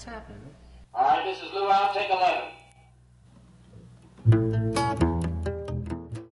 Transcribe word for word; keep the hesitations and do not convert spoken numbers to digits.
happening? All right, this is Lou Al. Take eleven.